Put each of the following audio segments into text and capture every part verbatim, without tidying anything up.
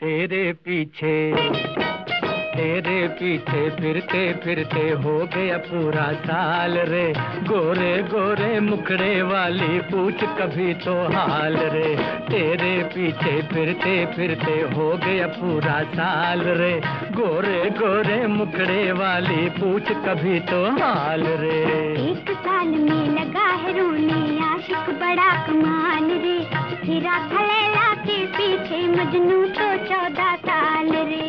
तेरे पीछे तेरे पीछे फिरते फिरते हो गया पूरा साल रे। गोरे गोरे मुखड़े वाली पूछ कभी तो हाल रे। तेरे पीछे फिरते फिरते हो गया पूरा साल रे। गोरे गोरे मुखड़े वाली पूछ कभी तो हाल रे। एक साल में लगा है रोने आशिक बड़ा कमाल रे। हीरा खलेला के पीछे मजनू तो चौदह साल रे।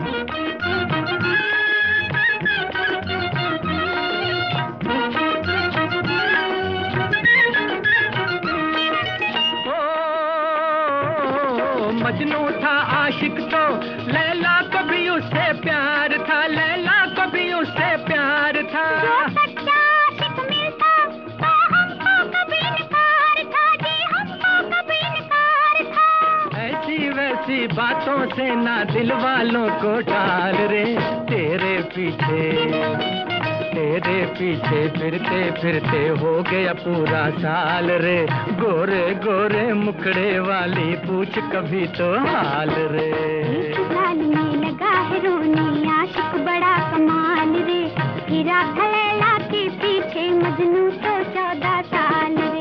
मजनू था आशिक तो लैला को भी उससे प्यार था। लैला को भी उससे प्यार था। जो सच्चा आशिक मिलता तो हमको कभी इनकार था जी, हमको कभी इनकार था। ऐसी वैसी बातों से ना दिल वालों को टाल रे। तेरे पीछे तेरे पीछे फिरते फिरते हो गया पूरा साल रे। गोरे गोरे मुखड़े वाली पूछ कभी तो हाल रे। एक साल में लगा है रोने आशिक बड़ा कमाल रे। हीरा खलेला के पीछे मजनू तो चौदह साल रे।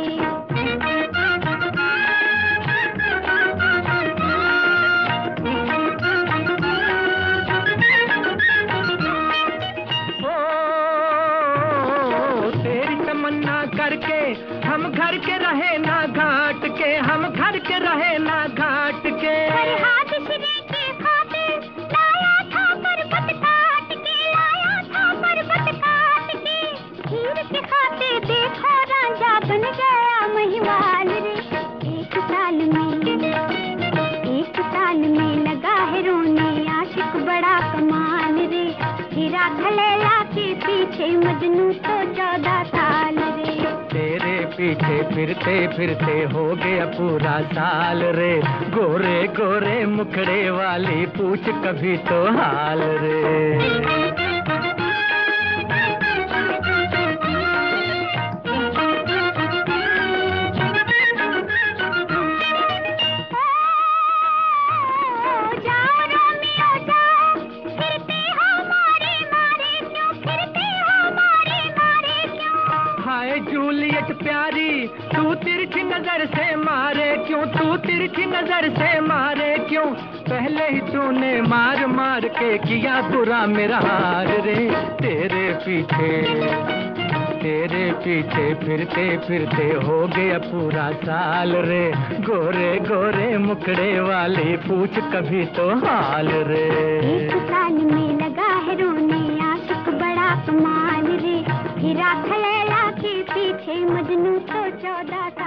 करके हम घर के रहे ना घाट के। हम घर के रहे ना घाट के। फरहाद श्री के खातिर लाया था पर्वत काट के। लाया था पर्वत काट के। हीर के खातिर देखो राजा बन गया महिवाल रे। एक साल में एक साल में लगा है रोने आशिक बड़ा कमाल रे। हीरा खलेला के पीछे मजनू तो चौदह साल रे। तेरे पीछे फिरते फिरते हो गया पूरा साल रे। गोरे गोरे मुखड़े वाली पूछ कभी तो हाल रे। जूलियट प्यारी तू तिरछी नजर से मारे क्यों। तू तिरछी नजर से मारे क्यों। पहले ही तूने मार मार के किया बुरा मेरा हाल रे। तेरे पीछे तेरे पीछे फिरते फिरते हो गया पूरा साल रे। गोरे गोरे मुखड़े वाली पूछ कभी तो हाल रे। एक साल में लगा है रोने आशिक बड़ा कमाल रे। हीरा खलेला के पीछे मजनू तो चौदह